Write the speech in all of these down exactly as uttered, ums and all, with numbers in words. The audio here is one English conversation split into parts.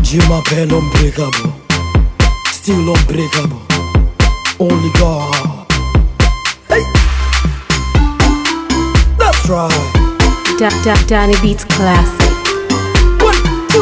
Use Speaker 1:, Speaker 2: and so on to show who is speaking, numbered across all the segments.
Speaker 1: Je m'appelle unbreakable, still unbreakable. Only God. Hey, that's right.
Speaker 2: Da da Danny Beats classic.
Speaker 1: One, two.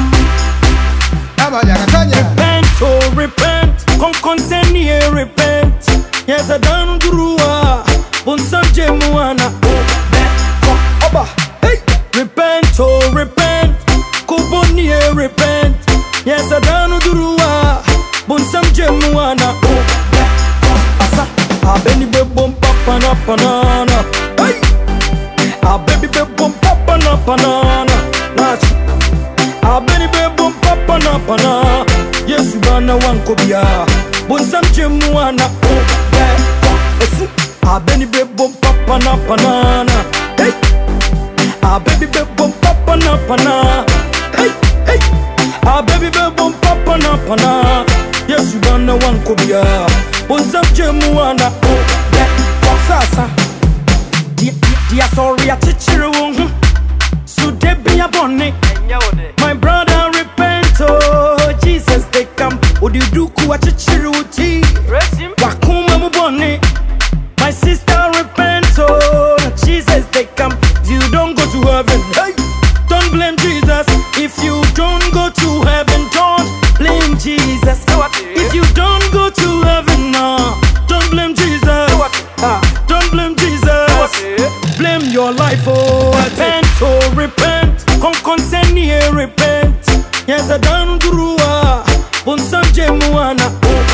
Speaker 3: Repent, oh repent, come consent here, repent. Yes, I done grua, Bonsam Jemuana, oh, Oba, hey, repent, oh repent, Kuboni here, repent. Yes, I done grua, Bonsam Jemuana, oh, Asa, a baby bum papa na banana, hey, a baby bum papa na banana, Nachi, a baby bum papa na banana. Yes, you wanna one cobia. Bonsam Jemuana, oh, yeah. A baby bum papa na banana. Hey, a baby bum papa na banana. Hey, hey, a baby bum papa na banana. Yes, you wanna one cobia. Bonsam Jemuana, oh, yeah. Sasa, dia dia sorry a chichiru. So they be a bonnet. My brother repent, oh Jesus they come. Would you do kuwa chichiruti? Wakuma mubone. My sister repent, oh Jesus they come. If you don't go to heaven, hey, don't blame Jesus. If you don't go to heaven, don't blame Jesus. If you don't go to heaven, no, don't blame Jesus. Ah, don't blame Jesus. Blame your life, oh repent, oh repent. Come consent here, repent. Yes, I done grua, Bonsam Jemuana,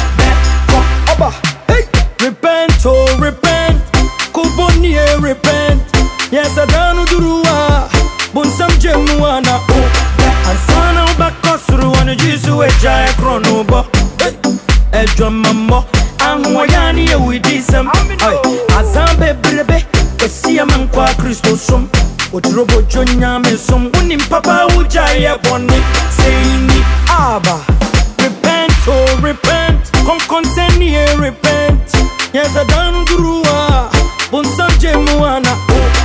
Speaker 3: oh, Oba, hey, repent, oh repent. Kuboni here, repent. Yes, I done grua, Bonsam Jemuana, oh, and sana ubakosuru anu jisu eja ekronobo, hey, ejo mambo, anwayani ye widisem, hey, azambe brebe, esia mankwa Kristo sum. Otrobo jonya me som unim papa ujaya boni sayini aba repent, oh repent, come consent here, repent. Yes, I done grua, Bonsam Jemuana,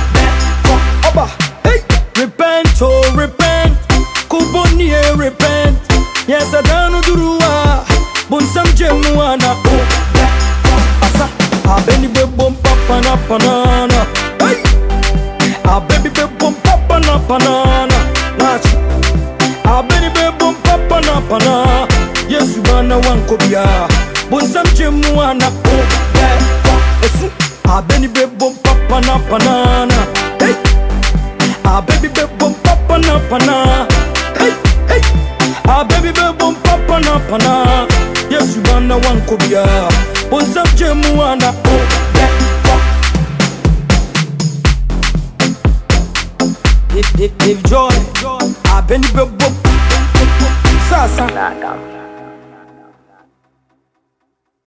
Speaker 3: oh, Oba, hey, repent, oh repent, Kuboni here, repent. Yes, I done grua, Bonsam Jemuana, oh, Asa, a beni bum papa na banana, hey. A baby bum papa na banana, Nachi. A baby bum papa na banana. Yes, you wanna one cobia. Bonsam Jemuana, oh yeah. A baby bum papa na banana. Hey, a baby bum papa na banana. Hey, hey, a baby bum papa na banana. Yes, you wanna one cobia. Bonsam Jemuana, oh yeah. If, if, if joy, I've been the book, Sasa.